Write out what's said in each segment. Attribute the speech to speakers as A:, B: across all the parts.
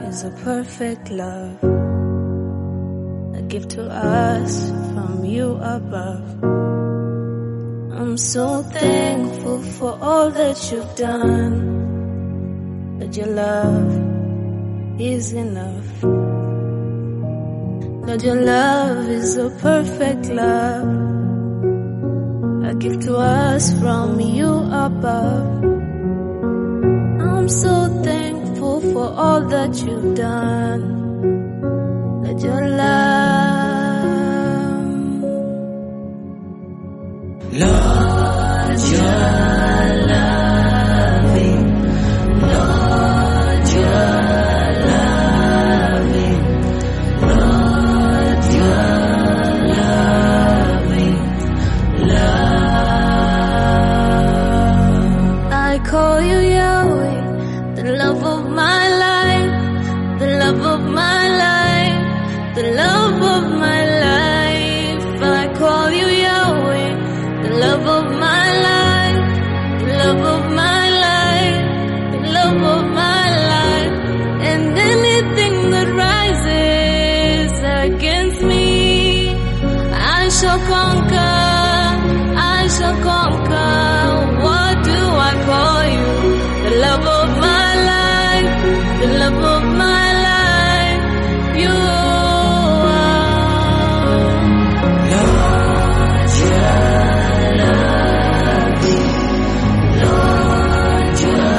A: is a perfect love, a gift to us from you above. I'm so thankful for all that you've done, that your love is enough. That your love is a perfect love, a gift to us from you above. I'm so thankful for all that you've done, that your love, Lord, your loving, Lord, your loving, Lord, your loving love. I call you Yahweh, the love of my life, the love of my life, the love of my life. I call you Yahweh, the love of my life, the love of my life, the love of my life. And anything that rises against me, I shall conquer, I shall conquer. What do I call you? The love of my life, the love of my life, you are. Lord, your loving, Lord, your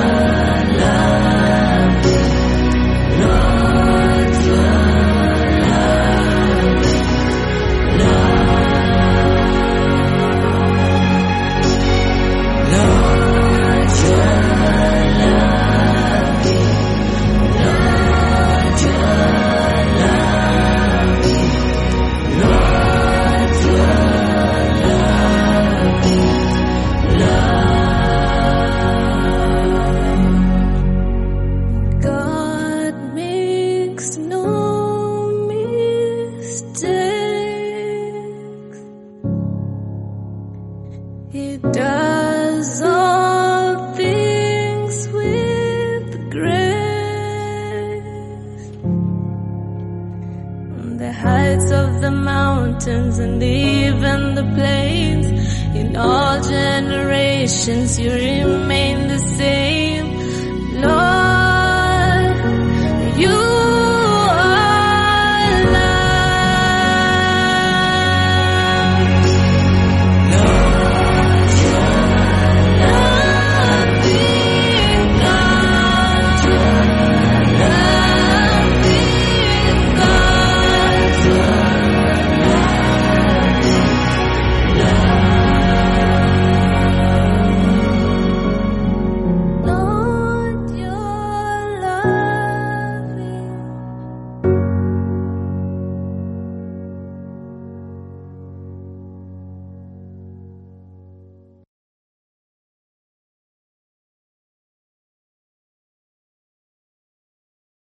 A: loving, Lord, your loving love. Lord, your God makes no mistakes. He does all things with grace. The heights of the mountains and even the plains, in all generations you remain the same, Lord.